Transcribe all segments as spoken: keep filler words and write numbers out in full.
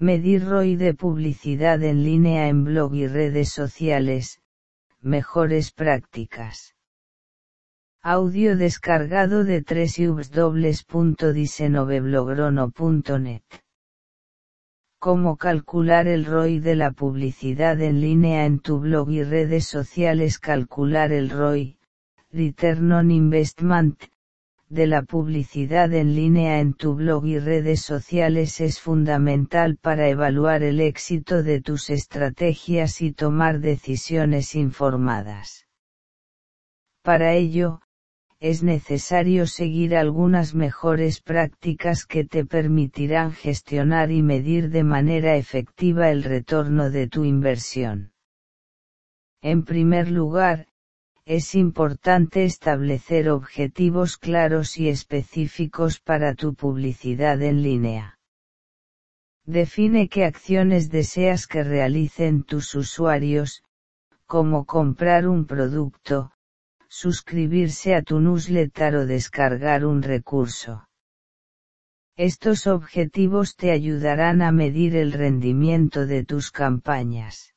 Medir R O I de publicidad en línea en blog y redes sociales, mejores prácticas. Audio descargado de doble u doble u doble u punto diecinueve blogrono punto net. ¿Cómo calcular el R O I de la publicidad en línea en tu blog y redes sociales? Calcular el R O I, Return on Investment, de la publicidad en línea en tu blog y redes sociales es fundamental para evaluar el éxito de tus estrategias y tomar decisiones informadas. Para ello, es necesario seguir algunas mejores prácticas que te permitirán gestionar y medir de manera efectiva el retorno de tu inversión. En primer lugar, es importante establecer objetivos claros y específicos para tu publicidad en línea. Define qué acciones deseas que realicen tus usuarios, como comprar un producto, suscribirse a tu newsletter o descargar un recurso. Estos objetivos te ayudarán a medir el rendimiento de tus campañas.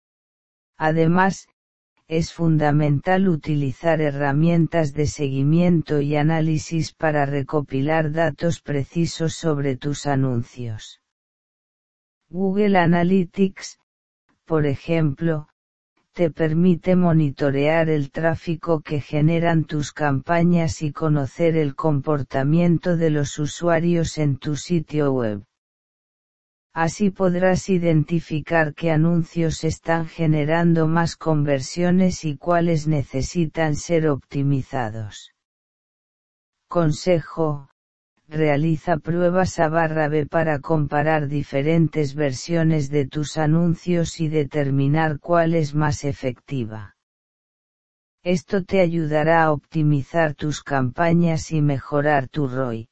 Además, es fundamental utilizar herramientas de seguimiento y análisis para recopilar datos precisos sobre tus anuncios. Google Analytics, por ejemplo, te permite monitorear el tráfico que generan tus campañas y conocer el comportamiento de los usuarios en tu sitio web. Así podrás identificar qué anuncios están generando más conversiones y cuáles necesitan ser optimizados. Consejo: realiza pruebas A barra B para comparar diferentes versiones de tus anuncios y determinar cuál es más efectiva. Esto te ayudará a optimizar tus campañas y mejorar tu R O I.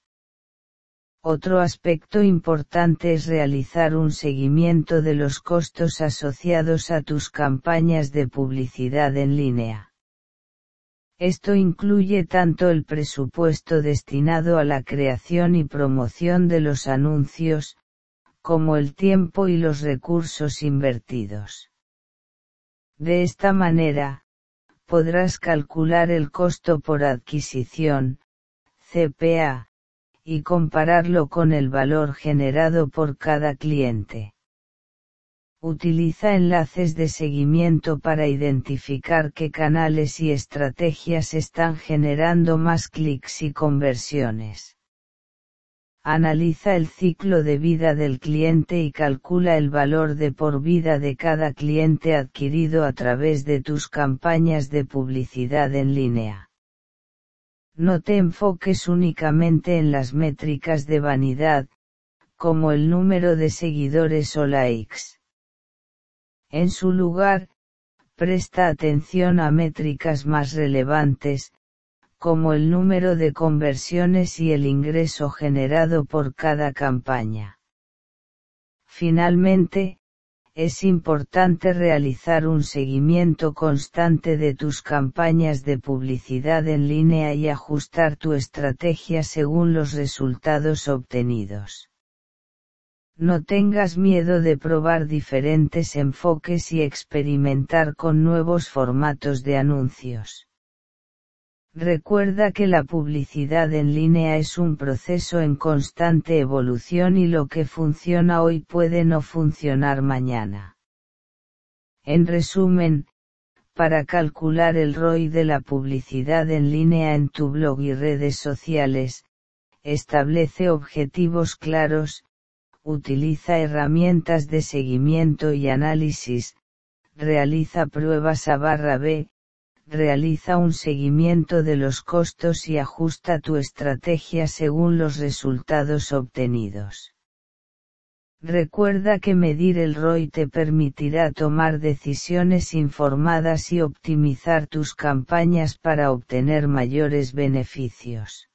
Otro aspecto importante es realizar un seguimiento de los costos asociados a tus campañas de publicidad en línea. Esto incluye tanto el presupuesto destinado a la creación y promoción de los anuncios, como el tiempo y los recursos invertidos. De esta manera, podrás calcular el costo por adquisición, C P A, y compararlo con el valor generado por cada cliente. Utiliza enlaces de seguimiento para identificar qué canales y estrategias están generando más clics y conversiones. Analiza el ciclo de vida del cliente y calcula el valor de por vida de cada cliente adquirido a través de tus campañas de publicidad en línea. No te enfoques únicamente en las métricas de vanidad, como el número de seguidores o likes. En su lugar, presta atención a métricas más relevantes, como el número de conversiones y el ingreso generado por cada campaña. Finalmente, es importante realizar un seguimiento constante de tus campañas de publicidad en línea y ajustar tu estrategia según los resultados obtenidos. No tengas miedo de probar diferentes enfoques y experimentar con nuevos formatos de anuncios. Recuerda que la publicidad en línea es un proceso en constante evolución y lo que funciona hoy puede no funcionar mañana. En resumen, para calcular el R O I de la publicidad en línea en tu blog y redes sociales, establece objetivos claros, utiliza herramientas de seguimiento y análisis, realiza pruebas A barra B, realiza un seguimiento de los costos y ajusta tu estrategia según los resultados obtenidos. Recuerda que medir el R O I te permitirá tomar decisiones informadas y optimizar tus campañas para obtener mayores beneficios.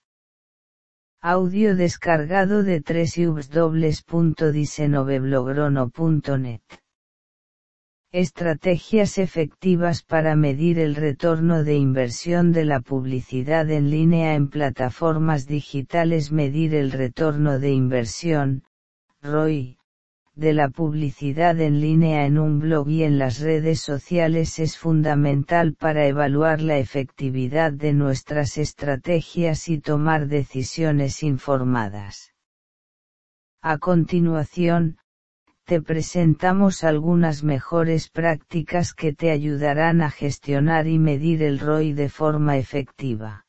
Audio descargado de doble u doble u doble u punto diecinueve blogrono punto net. Estrategias efectivas para medir el retorno de inversión de la publicidad en línea en plataformas digitales. Medir el retorno de inversión, R O I, de la publicidad en línea en un blog y en las redes sociales es fundamental para evaluar la efectividad de nuestras estrategias y tomar decisiones informadas. A continuación, te presentamos algunas mejores prácticas que te ayudarán a gestionar y medir el R O I de forma efectiva.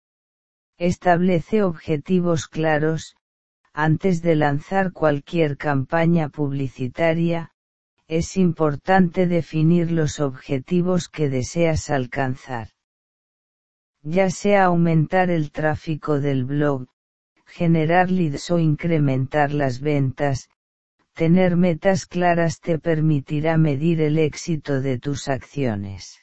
Establece objetivos claros. Antes de lanzar cualquier campaña publicitaria, es importante definir los objetivos que deseas alcanzar. Ya sea aumentar el tráfico del blog, generar leads o incrementar las ventas, tener metas claras te permitirá medir el éxito de tus acciones.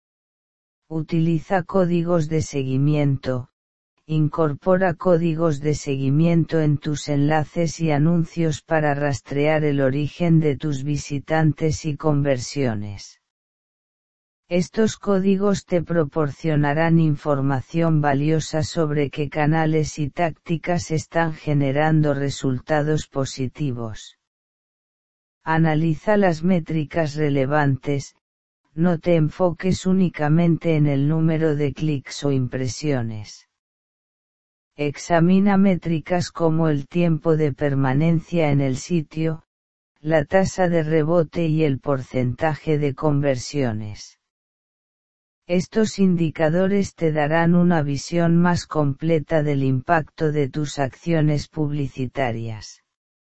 Utiliza códigos de seguimiento. Incorpora códigos de seguimiento en tus enlaces y anuncios para rastrear el origen de tus visitantes y conversiones. Estos códigos te proporcionarán información valiosa sobre qué canales y tácticas están generando resultados positivos. Analiza las métricas relevantes. No te enfoques únicamente en el número de clics o impresiones. Examina métricas como el tiempo de permanencia en el sitio, la tasa de rebote y el porcentaje de conversiones. Estos indicadores te darán una visión más completa del impacto de tus acciones publicitarias.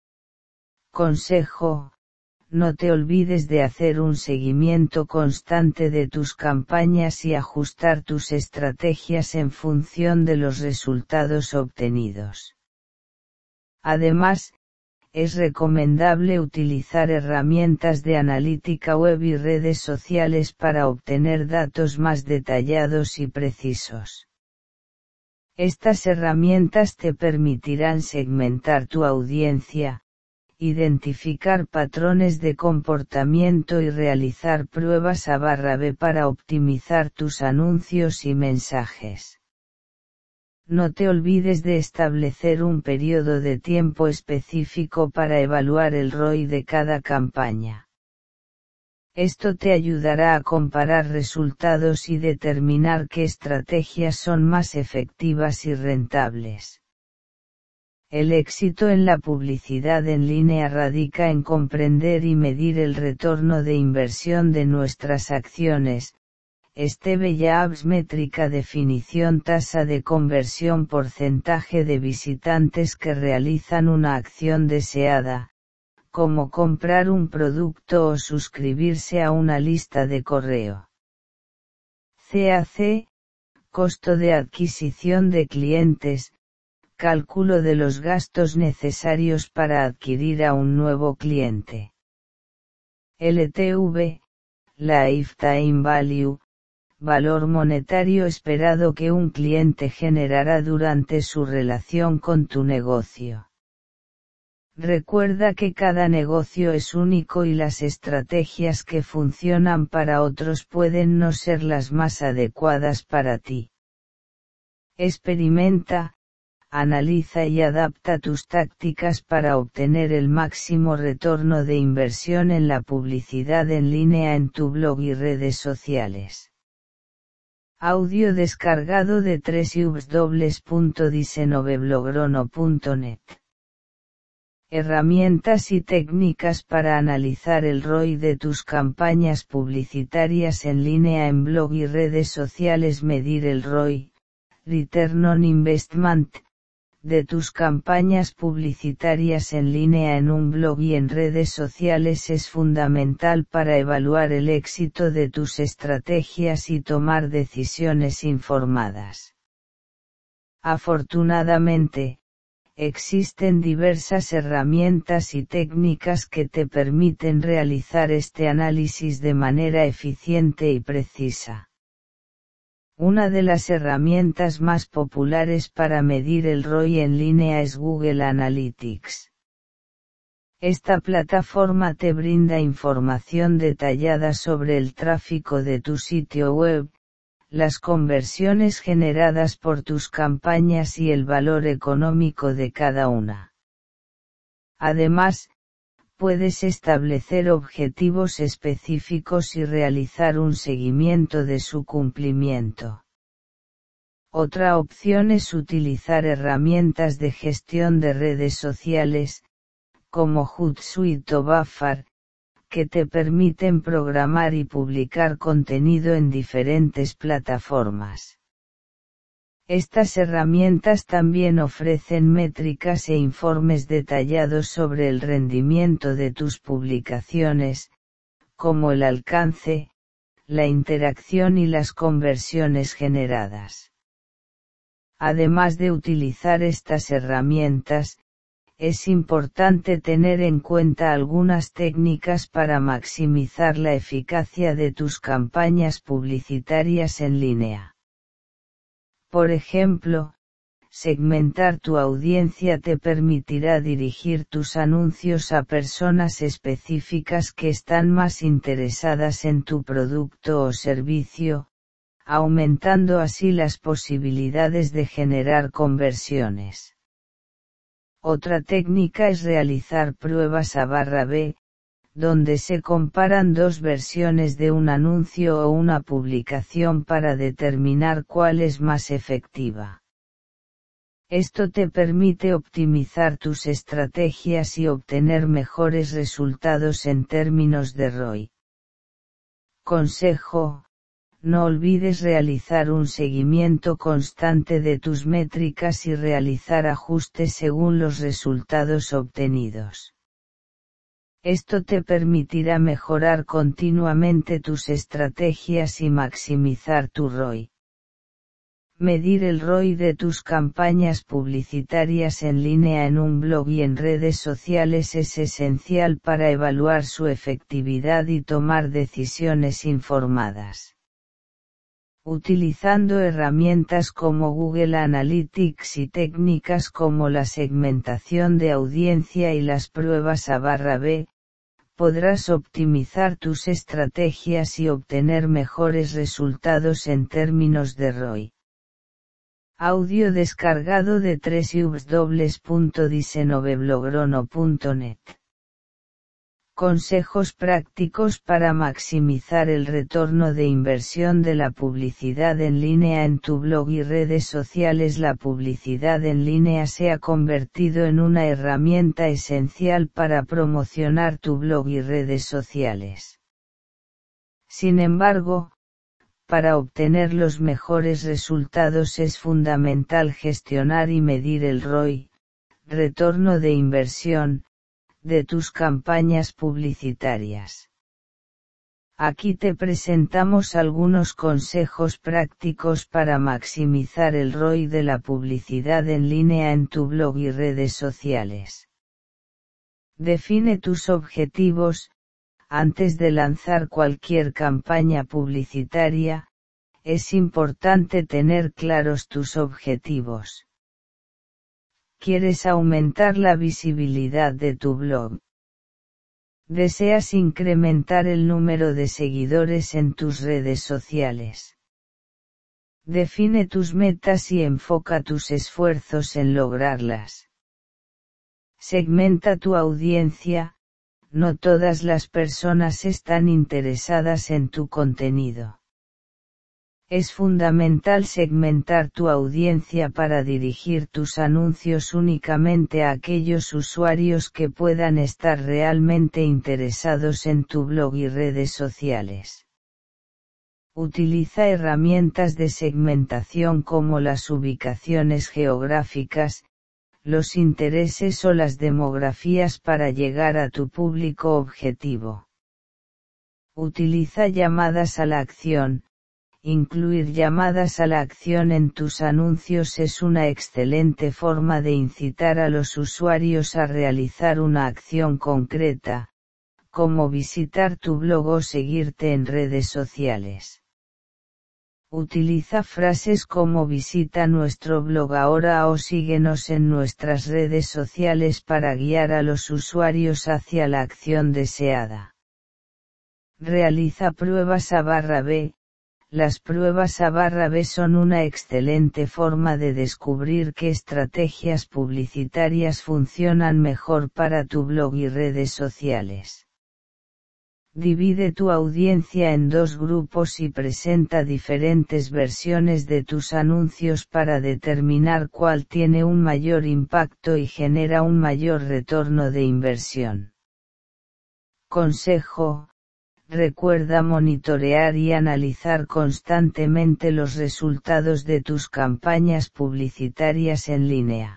Consejo: no te olvides de hacer un seguimiento constante de tus campañas y ajustar tus estrategias en función de los resultados obtenidos. Además, es recomendable utilizar herramientas de analítica web y redes sociales para obtener datos más detallados y precisos. Estas herramientas te permitirán segmentar tu audiencia, identificar patrones de comportamiento y realizar pruebas A barra B para optimizar tus anuncios y mensajes. No te olvides de establecer un periodo de tiempo específico para evaluar el R O I de cada campaña. Esto te ayudará a comparar resultados y determinar qué estrategias son más efectivas y rentables. El éxito en la publicidad en línea radica en comprender y medir el retorno de inversión de nuestras acciones. Steve Jobs: métrica, definición, tasa de conversión, porcentaje de visitantes que realizan una acción deseada, como comprar un producto o suscribirse a una lista de correo. C A C, costo de adquisición de clientes, cálculo de los gastos necesarios para adquirir a un nuevo cliente. L T V, Lifetime Value, valor monetario esperado que un cliente generará durante su relación con tu negocio. Recuerda que cada negocio es único y las estrategias que funcionan para otros pueden no ser las más adecuadas para ti. Experimenta, analiza y adapta tus tácticas para obtener el máximo retorno de inversión en la publicidad en línea en tu blog y redes sociales. Audio descargado de doble u doble u doble u punto diecinueve punto net. Herramientas y técnicas para analizar el R O I de tus campañas publicitarias en línea en blog y redes sociales. Medir el R O I, Return on Investment, de tus campañas publicitarias en línea en un blog y en redes sociales es fundamental para evaluar el éxito de tus estrategias y tomar decisiones informadas. Afortunadamente, existen diversas herramientas y técnicas que te permiten realizar este análisis de manera eficiente y precisa. Una de las herramientas más populares para medir el R O I en línea es Google Analytics. Esta plataforma te brinda información detallada sobre el tráfico de tu sitio web, las conversiones generadas por tus campañas y el valor económico de cada una. Además, puedes establecer objetivos específicos y realizar un seguimiento de su cumplimiento. Otra opción es utilizar herramientas de gestión de redes sociales, como Hootsuite o Buffer, que te permiten programar y publicar contenido en diferentes plataformas. Estas herramientas también ofrecen métricas e informes detallados sobre el rendimiento de tus publicaciones, como el alcance, la interacción y las conversiones generadas. Además de utilizar estas herramientas, es importante tener en cuenta algunas técnicas para maximizar la eficacia de tus campañas publicitarias en línea. Por ejemplo, segmentar tu audiencia te permitirá dirigir tus anuncios a personas específicas que están más interesadas en tu producto o servicio, aumentando así las posibilidades de generar conversiones. Otra técnica es realizar pruebas A barra B, donde se comparan dos versiones de un anuncio o una publicación para determinar cuál es más efectiva. Esto te permite optimizar tus estrategias y obtener mejores resultados en términos de R O I. Consejo: no olvides realizar un seguimiento constante de tus métricas y realizar ajustes según los resultados obtenidos. Esto te permitirá mejorar continuamente tus estrategias y maximizar tu R O I. Medir el R O I de tus campañas publicitarias en línea en un blog y en redes sociales es esencial para evaluar su efectividad y tomar decisiones informadas. Utilizando herramientas como Google Analytics y técnicas como la segmentación de audiencia y las pruebas A barra B, podrás optimizar tus estrategias y obtener mejores resultados en términos de R O I. Audio descargado de doble u doble u doble u punto diecinueve punto net. Consejos prácticos para maximizar el retorno de inversión de la publicidad en línea en tu blog y redes sociales. La publicidad en línea se ha convertido en una herramienta esencial para promocionar tu blog y redes sociales. Sin embargo, para obtener los mejores resultados es fundamental gestionar y medir el R O I, retorno de inversión, de tus campañas publicitarias. Aquí te presentamos algunos consejos prácticos para maximizar el R O I de la publicidad en línea en tu blog y redes sociales. Define tus objetivos. Antes de lanzar cualquier campaña publicitaria, es importante tener claros tus objetivos. ¿Quieres aumentar la visibilidad de tu blog? ¿Deseas incrementar el número de seguidores en tus redes sociales? Define tus metas y enfoca tus esfuerzos en lograrlas. Segmenta tu audiencia. No todas las personas están interesadas en tu contenido. Es fundamental segmentar tu audiencia para dirigir tus anuncios únicamente a aquellos usuarios que puedan estar realmente interesados en tu blog y redes sociales. Utiliza herramientas de segmentación como las ubicaciones geográficas, los intereses o las demografías para llegar a tu público objetivo. Utiliza llamadas a la acción. Incluir llamadas a la acción en tus anuncios es una excelente forma de incitar a los usuarios a realizar una acción concreta, como visitar tu blog o seguirte en redes sociales. Utiliza frases como visita nuestro blog ahora o síguenos en nuestras redes sociales para guiar a los usuarios hacia la acción deseada. Realiza pruebas A barra B. Las pruebas A barra B son una excelente forma de descubrir qué estrategias publicitarias funcionan mejor para tu blog y redes sociales. Divide tu audiencia en dos grupos y presenta diferentes versiones de tus anuncios para determinar cuál tiene un mayor impacto y genera un mayor retorno de inversión. Consejo: recuerda monitorear y analizar constantemente los resultados de tus campañas publicitarias en línea.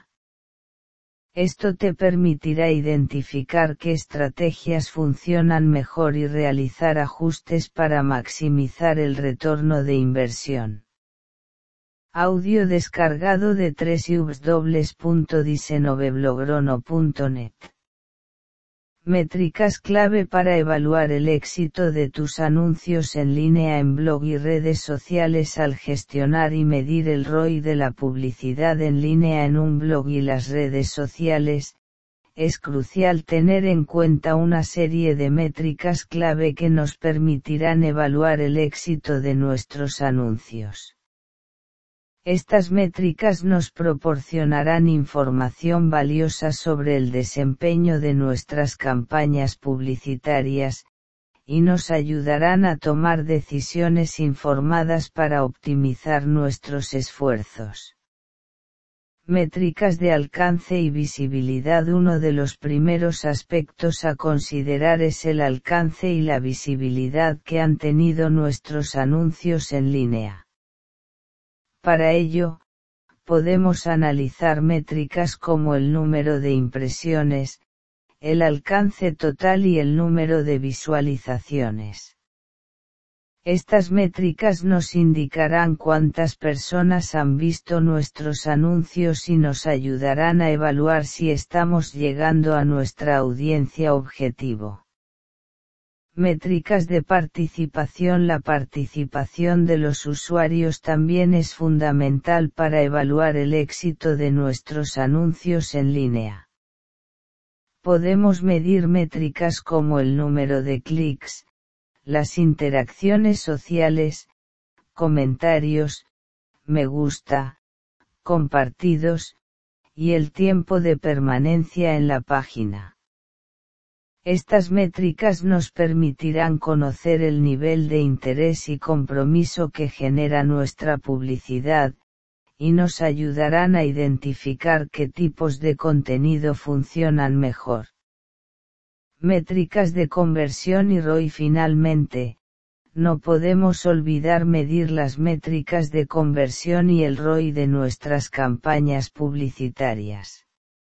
Esto te permitirá identificar qué estrategias funcionan mejor y realizar ajustes para maximizar el retorno de inversión. Audio descargado de doble u doble u doble u punto diecinueve blogrono punto net. Métricas clave para evaluar el éxito de tus anuncios en línea en blog y redes sociales. Al gestionar y medir el R O I de la publicidad en línea en un blog y las redes sociales, es crucial tener en cuenta una serie de métricas clave que nos permitirán evaluar el éxito de nuestros anuncios. Estas métricas nos proporcionarán información valiosa sobre el desempeño de nuestras campañas publicitarias, y nos ayudarán a tomar decisiones informadas para optimizar nuestros esfuerzos. Métricas de alcance y visibilidad. Uno de los primeros aspectos a considerar es el alcance y la visibilidad que han tenido nuestros anuncios en línea. Para ello, podemos analizar métricas como el número de impresiones, el alcance total y el número de visualizaciones. Estas métricas nos indicarán cuántas personas han visto nuestros anuncios y nos ayudarán a evaluar si estamos llegando a nuestra audiencia objetivo. Métricas de participación. La participación de los usuarios también es fundamental para evaluar el éxito de nuestros anuncios en línea. Podemos medir métricas como el número de clics, las interacciones sociales, comentarios, me gusta, compartidos, y el tiempo de permanencia en la página. Estas métricas nos permitirán conocer el nivel de interés y compromiso que genera nuestra publicidad, y nos ayudarán a identificar qué tipos de contenido funcionan mejor. Métricas de conversión y R O I. Finalmente, no podemos olvidar medir las métricas de conversión y el R O I de nuestras campañas publicitarias.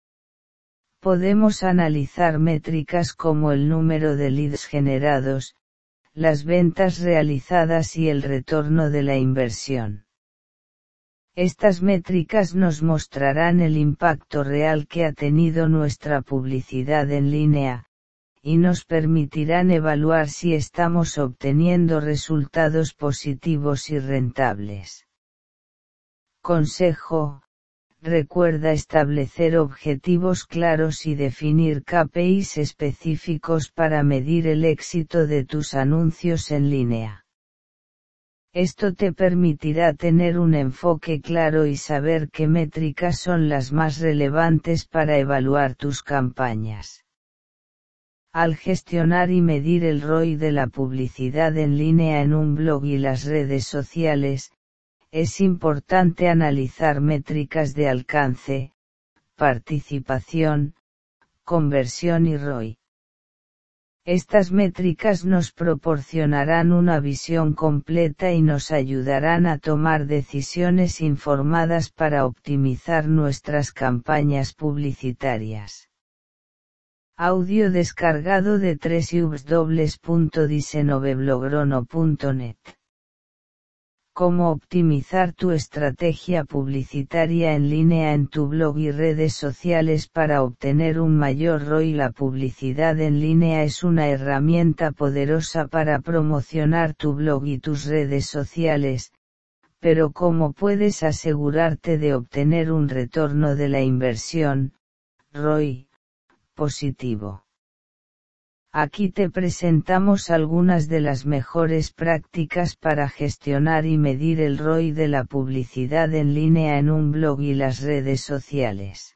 Podemos analizar métricas como el número de leads generados, las ventas realizadas y el retorno de la inversión. Estas métricas nos mostrarán el impacto real que ha tenido nuestra publicidad en línea, y nos permitirán evaluar si estamos obteniendo resultados positivos y rentables. Consejo: recuerda establecer objetivos claros y definir K P Is específicos para medir el éxito de tus anuncios en línea. Esto te permitirá tener un enfoque claro y saber qué métricas son las más relevantes para evaluar tus campañas. Al gestionar y medir el R O I de la publicidad en línea en un blog y las redes sociales, es importante analizar métricas de alcance, participación, conversión y R O I. Estas métricas nos proporcionarán una visión completa y nos ayudarán a tomar decisiones informadas para optimizar nuestras campañas publicitarias. Audio descargado de doble u doble u doble u punto diecinueve blogrono punto net. Cómo optimizar tu estrategia publicitaria en línea en tu blog y redes sociales para obtener un mayor R O I. La publicidad en línea es una herramienta poderosa para promocionar tu blog y tus redes sociales, pero ¿cómo puedes asegurarte de obtener un retorno de la inversión, R O I, positivo? Aquí te presentamos algunas de las mejores prácticas para gestionar y medir el R O I de la publicidad en línea en un blog y las redes sociales.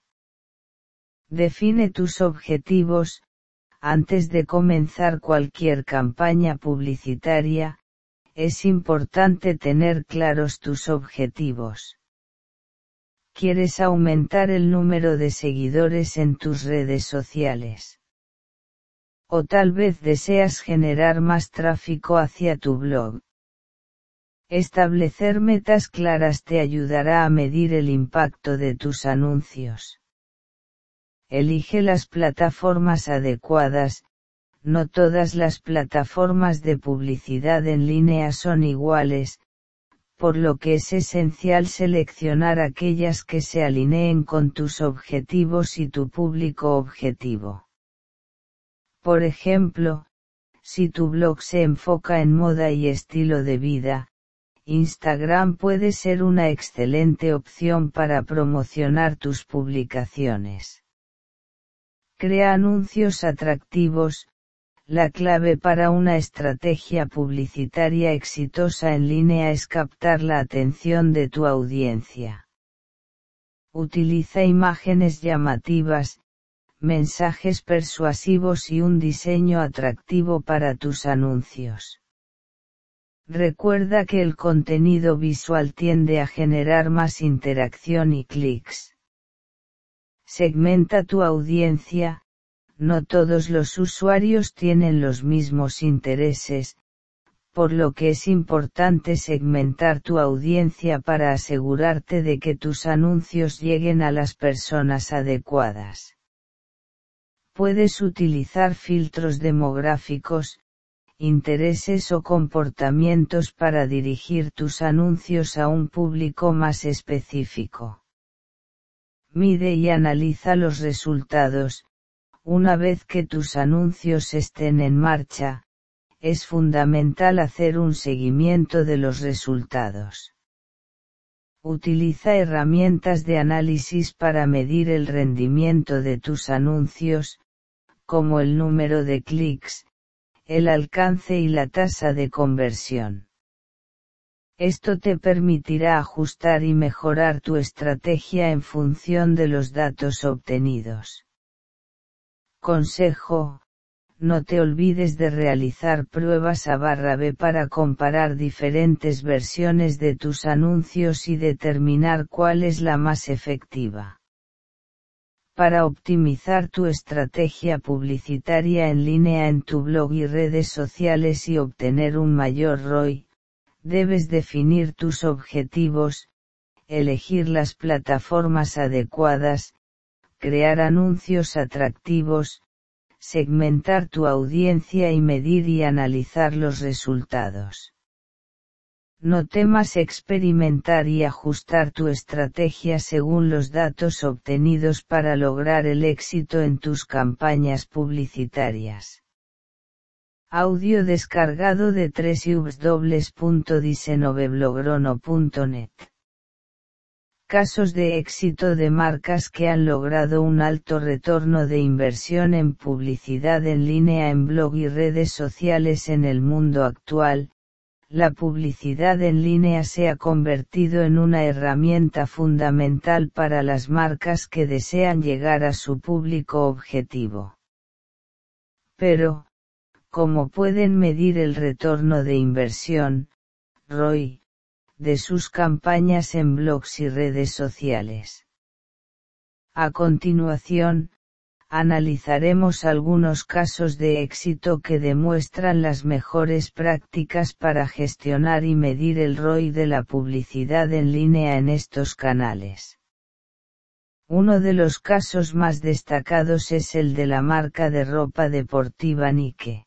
Define tus objetivos. Antes de comenzar cualquier campaña publicitaria, es importante tener claros tus objetivos. ¿Quieres aumentar el número de seguidores en tus redes sociales? O tal vez deseas generar más tráfico hacia tu blog. Establecer metas claras te ayudará a medir el impacto de tus anuncios. Elige las plataformas adecuadas. No todas las plataformas de publicidad en línea son iguales, por lo que es esencial seleccionar aquellas que se alineen con tus objetivos y tu público objetivo. Por ejemplo, si tu blog se enfoca en moda y estilo de vida, Instagram puede ser una excelente opción para promocionar tus publicaciones. Crea anuncios atractivos. La clave para una estrategia publicitaria exitosa en línea es captar la atención de tu audiencia. Utiliza imágenes llamativas, mensajes persuasivos y un diseño atractivo para tus anuncios. Recuerda que el contenido visual tiende a generar más interacción y clics. Segmenta tu audiencia. No todos los usuarios tienen los mismos intereses, por lo que es importante segmentar tu audiencia para asegurarte de que tus anuncios lleguen a las personas adecuadas. Puedes utilizar filtros demográficos, intereses o comportamientos para dirigir tus anuncios a un público más específico. Mide y analiza los resultados. Una vez que tus anuncios estén en marcha, es fundamental hacer un seguimiento de los resultados. Utiliza herramientas de análisis para medir el rendimiento de tus anuncios, como el número de clics, el alcance y la tasa de conversión. Esto te permitirá ajustar y mejorar tu estrategia en función de los datos obtenidos. Consejo: no te olvides de realizar pruebas A barra B para comparar diferentes versiones de tus anuncios y determinar cuál es la más efectiva. Para optimizar tu estrategia publicitaria en línea en tu blog y redes sociales y obtener un mayor R O I, debes definir tus objetivos, elegir las plataformas adecuadas, crear anuncios atractivos, segmentar tu audiencia y medir y analizar los resultados. No temas experimentar y ajustar tu estrategia según los datos obtenidos para lograr el éxito en tus campañas publicitarias. Audio descargado de doble u doble u doble u punto diecinueve punto net. Casos de éxito de marcas que han logrado un alto retorno de inversión en publicidad en línea en blog y redes sociales. En el mundo actual, la publicidad en línea se ha convertido en una herramienta fundamental para las marcas que desean llegar a su público objetivo. Pero, ¿cómo pueden medir el retorno de inversión, R O I, de sus campañas en blogs y redes sociales? A continuación, analizaremos algunos casos de éxito que demuestran las mejores prácticas para gestionar y medir el R O I de la publicidad en línea en estos canales. Uno de los casos más destacados es el de la marca de ropa deportiva Nike.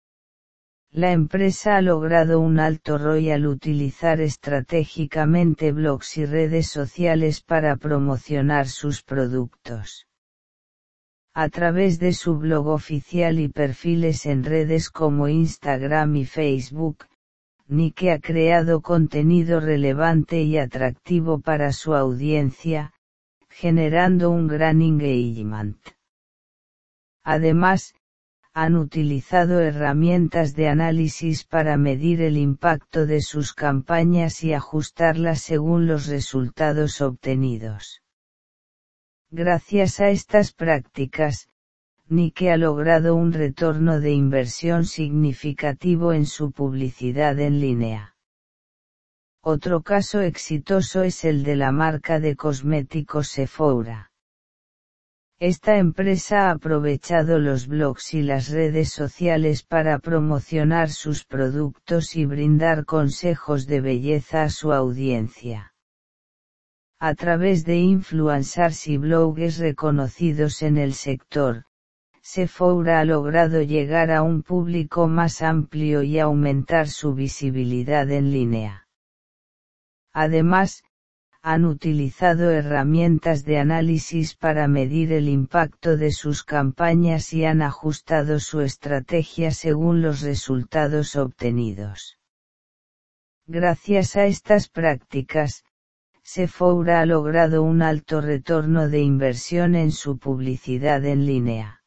La empresa ha logrado un alto R O I al utilizar estratégicamente blogs y redes sociales para promocionar sus productos. A través de su blog oficial y perfiles en redes como Instagram y Facebook, Nike ha creado contenido relevante y atractivo para su audiencia, generando un gran engagement. Además, han utilizado herramientas de análisis para medir el impacto de sus campañas y ajustarlas según los resultados obtenidos. Gracias a estas prácticas, Nike ha logrado un retorno de inversión significativo en su publicidad en línea. Otro caso exitoso es el de la marca de cosméticos Sephora. Esta empresa ha aprovechado los blogs y las redes sociales para promocionar sus productos y brindar consejos de belleza a su audiencia. A través de influencers y bloggers reconocidos en el sector, Sephora ha logrado llegar a un público más amplio y aumentar su visibilidad en línea. Además, han utilizado herramientas de análisis para medir el impacto de sus campañas y han ajustado su estrategia según los resultados obtenidos. Gracias a estas prácticas, Sephora ha logrado un alto retorno de inversión en su publicidad en línea.